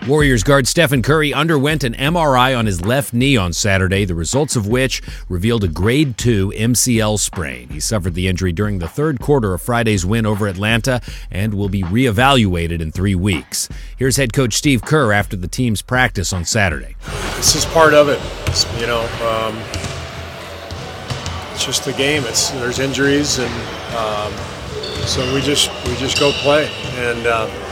Warriors guard Stephen Curry underwent an MRI on his left knee on Saturday, the results of which revealed a grade 2 MCL sprain. He suffered the injury during the third quarter of Friday's win over Atlanta and will be reevaluated in 3 weeks. Here's head coach Steve Kerr after the team's practice on Saturday. This is part of it. It's just the game. There's injuries, and so we just go play, and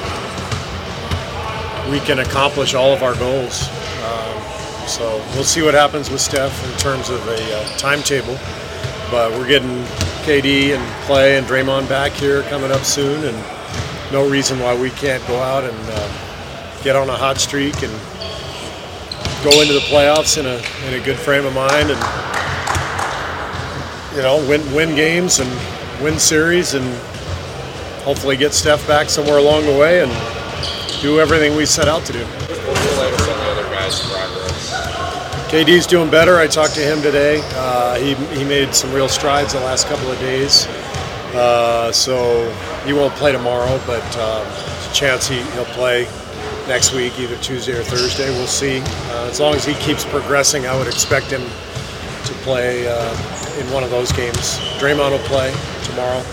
we can accomplish all of our goals. So we'll see what happens with Steph in terms of a timetable. But we're getting KD and Clay and Draymond back here coming up soon, and no reason why we can't go out and get on a hot streak and go into the playoffs in a good frame of mind, and win games and win series, and hopefully get Steph back somewhere along the way and do everything we set out to do. What's the latest on the other guys' progress? KD's doing better. I talked to him today. He made some real strides the last couple of days. So he won't play tomorrow, but there's a chance he'll play next week, either Tuesday or Thursday. We'll see. As long as he keeps progressing, I would expect him to play in one of those games. Draymond will play tomorrow.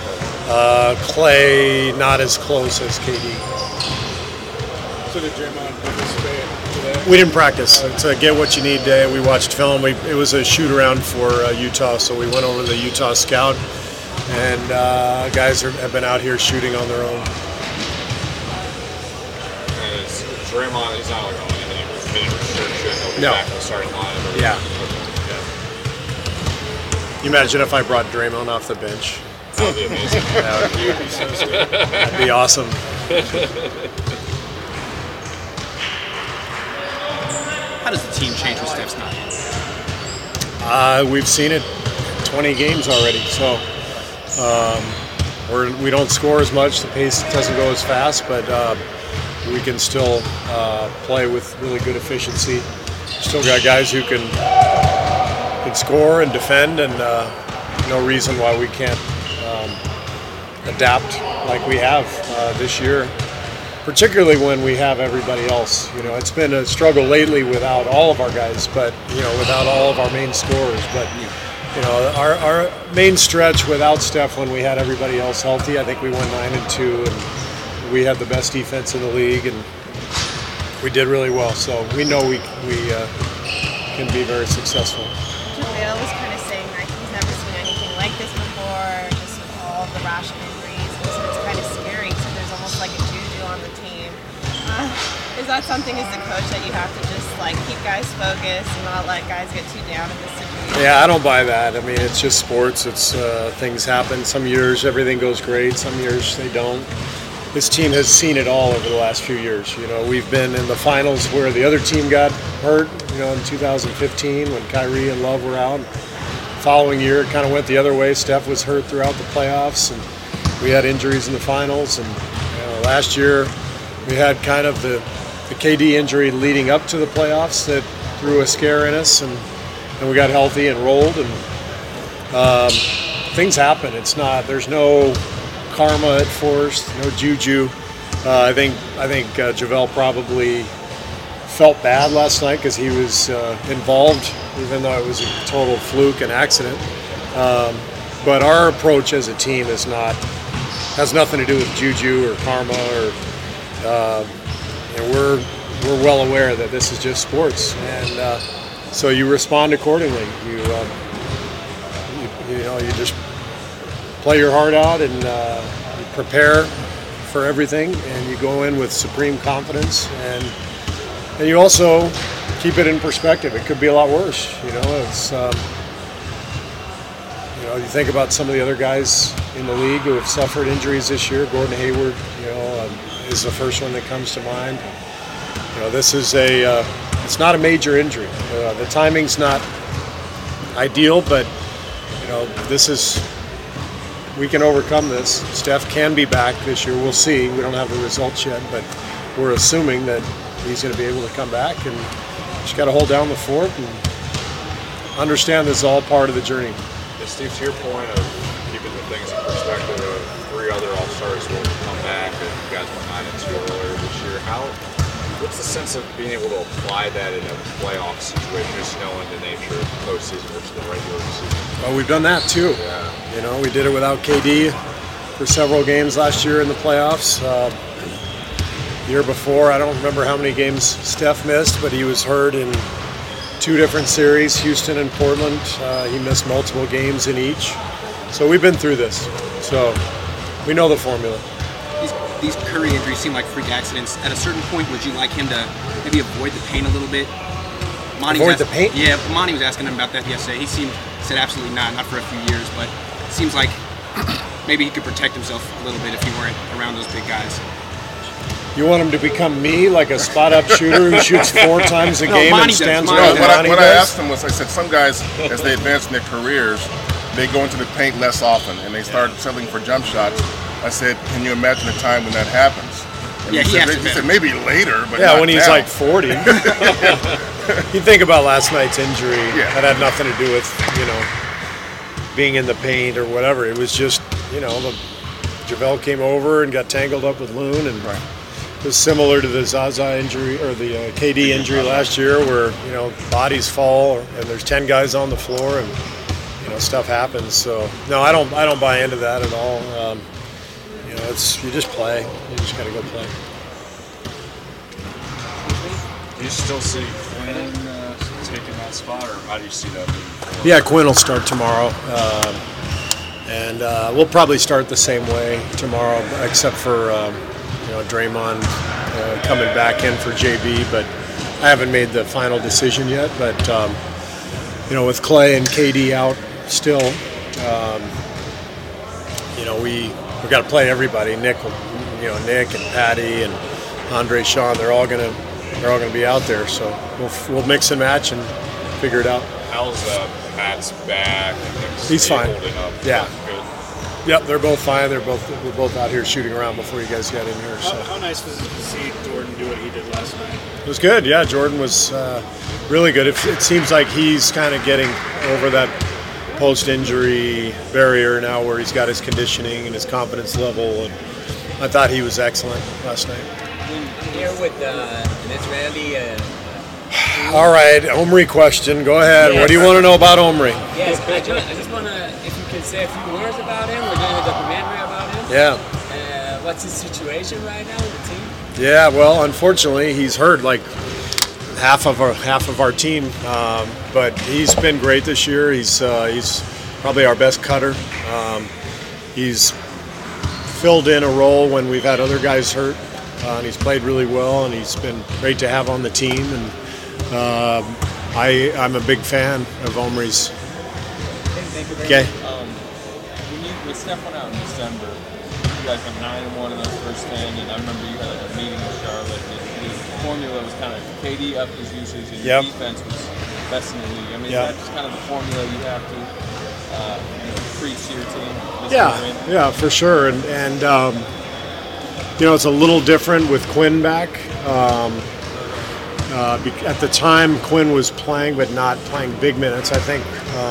Clay, not as close as KD. So did Draymond participate today? We didn't practice. It's a get what you need day. We watched film. It was a shoot around for Utah, so we went over to the Utah scout, and guys have been out here shooting on their own. And it's Draymond, he's not like on any minute restriction. He'll be back in the starting lineup. Yeah. You imagine if I brought Draymond off the bench? That would be amazing. That'd be awesome. How does the team change when Steph's not in? We've seen it 20 games already, so we don't score as much. The pace doesn't go as fast, but we can still play with really good efficiency. Still got guys who can score and defend, and no reason why we can't adapt like we have this year. Particularly when we have everybody else. It's been a struggle lately without all of our guys, but without all of our main scorers. But our main stretch without Steph, when we had everybody else healthy, I think we won 9-2, and we had the best defense in the league, and we did really well. So we know we can be very successful. JaVale was kind of saying that he's never seen anything like this before, just with all of the rash of injuries, and so it's kind of scary. So there's almost like a juju on the team. Is that something as a coach that you have to just keep guys focused and not let guys get too down in this situation? Yeah, I don't buy that. I mean, it's just sports. It's things happen. Some years everything goes great. Some years they don't. This team has seen it all over the last few years. We've been in the finals where the other team got hurt. In 2015 when Kyrie and Love were out. The following year, it kind of went the other way. Steph was hurt throughout the playoffs, and we had injuries in the finals. And last year, we had kind of the KD injury leading up to the playoffs that threw a scare in us, and we got healthy and rolled, and things happen. There's no karma at force, no juju. I think JaVale probably felt bad last night because he was involved, even though it was a total fluke and accident. But our approach as a team has nothing to do with juju or karma, or we're well aware that this is just sports, and so you respond accordingly. You just play your heart out, and you prepare for everything, and you go in with supreme confidence, and you also keep it in perspective. It could be a lot worse. You think about some of the other guys in the league who have suffered injuries this year. Gordon Hayward, is the first one that comes to mind. This is it's not a major injury. The timing's not ideal, but we can overcome this. Steph can be back this year. We'll see. We don't have the results yet, but we're assuming that he's going to be able to come back, and just got to hold down the fort and understand this is all part of the journey. Yeah, Steve, to your point of keeping the things in perspective, of 3 other All-Stars will come back, and you guys went 9-2 earlier this year. How What's the sense of being able to apply that in a playoff situation, just knowing the nature of postseason versus the regular season? Well, we've done that too. Yeah. You know, we did it without KD for several games last year in the playoffs. Year before, I don't remember how many games Steph missed, but he was hurt in 2 different series, Houston and Portland. He missed multiple games in each. So we've been through this. So we know the formula. These Curry injuries seem like freak accidents. At a certain point, would you like him to maybe avoid the pain a little bit? Avoid the pain? Yeah, Monty was asking him about that yesterday. He said absolutely not for a few years, but it seems like maybe he could protect himself a little bit if he weren't around those big guys. You want him to become me, like a spot-up shooter who shoots 4 times a game and stands around? What I asked him was, I said, some guys, as they advance in their careers, they go into the paint less often, and they start settling for jump shots. I said, can you imagine a time when that happens? And he said maybe later, but not when he's now. like 40. You think about last night's injury. Yeah. That had nothing to do with, being in the paint or whatever. It was just, JaVale came over and got tangled up with Loon, and it was similar to the Zaza injury or the KD injury last year, where bodies fall and there's 10 guys on the floor and stuff happens. So no, I don't buy into that at all. You just play. You just got to go play. Do you still see Quinn taking that spot, or how do you see that moving forward? Yeah, Quinn will start tomorrow, and we'll probably start the same way tomorrow, except for Draymond coming back in for JB. But I haven't made the final decision yet. But with Clay and KD out still, we got to play everybody. Nick and Patty and Andre Sean. They're all gonna be out there. So we'll mix and match and figure it out. How's Pat's back? He's fine. Holding up. Yeah. Good. Yep, they're both fine. We're both out here shooting around before you guys got in here. So. How nice was it to see Jordan do what he did last night? It was good. Yeah, Jordan was really good. It seems like he's kind of getting over that post-injury barrier now, where he's got his conditioning and his confidence level, and I thought he was excellent last night. I'm here with Miss Randy. All right, Omri question. Go ahead. Yes. What do you want to know about Omri? Yes, I just want to, if you could say a few words about him. We're doing a documentary about him. Yeah. What's his situation right now with the team? Yeah, well, unfortunately, he's hurt like half of our team, but he's been great this year. He's probably our best cutter. He's filled in a role when we've had other guys hurt, and he's played really well, and he's been great to have on the team. And I'm a big fan of Omri's. Okay. When Steph went out in December, you guys went 9-1 in those first 10, and I remember you had like a meeting with Charlotte. The formula was kind of KD upped his usage, and your defense was best in the league. I mean, is that just kind of the formula you have to preach to your team? Yeah, for sure. And it's a little different with Quinn back. At the time, Quinn was playing, but not playing big minutes. I think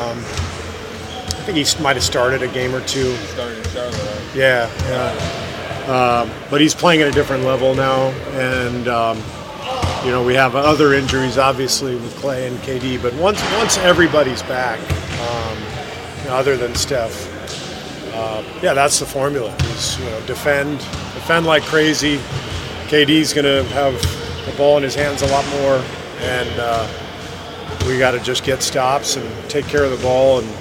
he might have started a game or two. He started in Charlotte, right? Yeah. But he's playing at a different level now, and we have other injuries, obviously, with Clay and KD. But once everybody's back, other than Steph, that's the formula. Is defend like crazy. KD's going to have the ball in his hands a lot more, and we got to just get stops and take care of the ball, and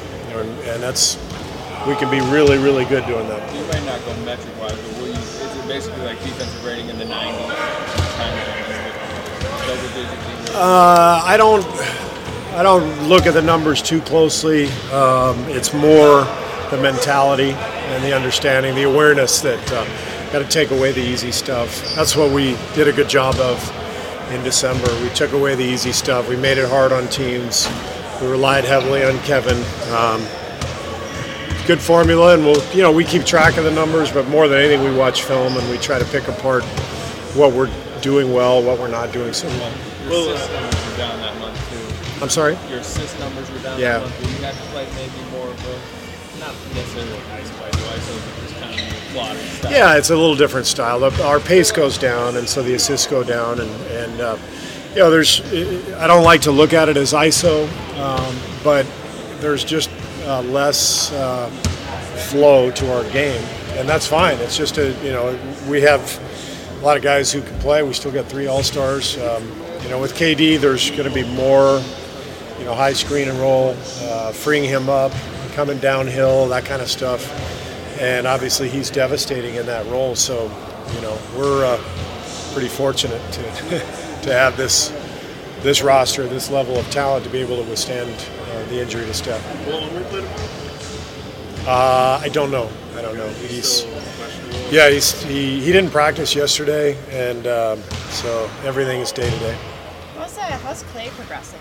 we can be really, really good doing that. You might not go metric-wise, but is it basically like defensive rating in the 90s? I don't look at the numbers too closely. It's more the mentality and the understanding, the awareness that got to take away the easy stuff. That's what we did a good job of in December. We took away the easy stuff. We made it hard on teams. We relied heavily on Kevin. Good formula, and we keep track of the numbers, but more than anything, we watch film and we try to pick apart what we're doing well, what we're not doing so well. Your assist numbers were down that month too. I'm sorry? Your assist numbers were down that month. You have to play maybe more of not necessarily like ice play. ISO is kind of plotting style. Yeah, it's a little different style. Our pace goes down, and so the assists go down. And I don't like to look at it as ISO, but there's just less flow to our game, and that's fine. It's just we have a lot of guys who can play. We still got 3 All-Stars. With KD, there's going to be more, high screen and roll, freeing him up, coming downhill, that kind of stuff. And obviously he's devastating in that role. So, we're pretty fortunate to have this roster, this level of talent to be able to withstand the injury to Steph. I don't know. He didn't practice yesterday, and so everything is day to day. How's Clay progressing?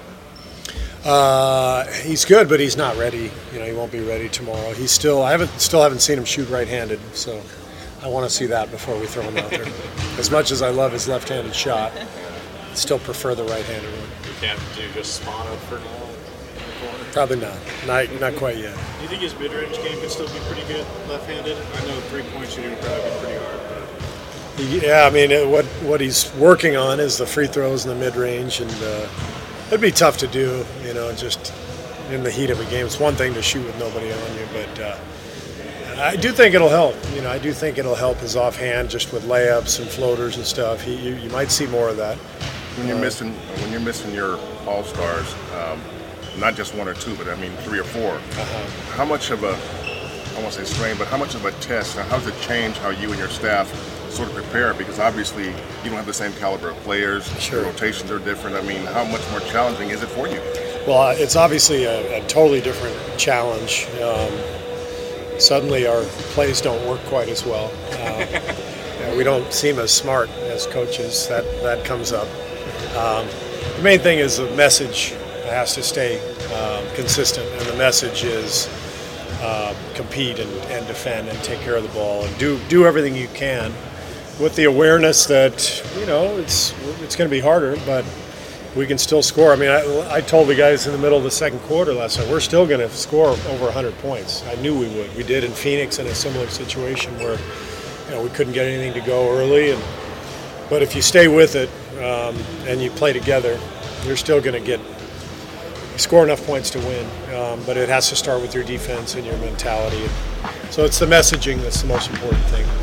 He's good, but he's not ready. He won't be ready tomorrow. He's still haven't seen him shoot right-handed, so I want to see that before we throw him out there. As much as I love his left-handed shot, I still prefer the right-handed one. You can't do just Spano for now in the corner? Probably not quite yet. Do you think his mid-range game could still be pretty good left-handed? I know 3-point shooting would probably be pretty hard. Yeah, I mean, what he's working on is the free throws in the mid-range, and it'd be tough to do, just in the heat of a game. It's one thing to shoot with nobody on you, but I do think it'll help. I do think it'll help his offhand, just with layups and floaters and stuff. You might see more of that. When you're missing your All-Stars, not just 1 or 2, but 3 or 4. How much of I won't say strain, but how much of a test? How does it change how you and your staff sort of prepare? Because obviously you don't have the same caliber of players. Sure. The rotations are different. How much more challenging is it for you? Well, it's obviously a totally different challenge. Suddenly our plays don't work quite as well. We don't seem as smart as coaches. That comes up. The main thing is the message has to stay consistent, and the message is compete and defend and take care of the ball and do everything you can, with the awareness that it's going to be harder, but we can still score. I told the guys in the middle of the second quarter last night, we're still going to score over 100 points. I knew we would. We did in Phoenix in a similar situation where we couldn't get anything to go early, but if you stay with it and you play together, you're still going to score enough points to win, but it has to start with your defense and your mentality. So it's the messaging that's the most important thing.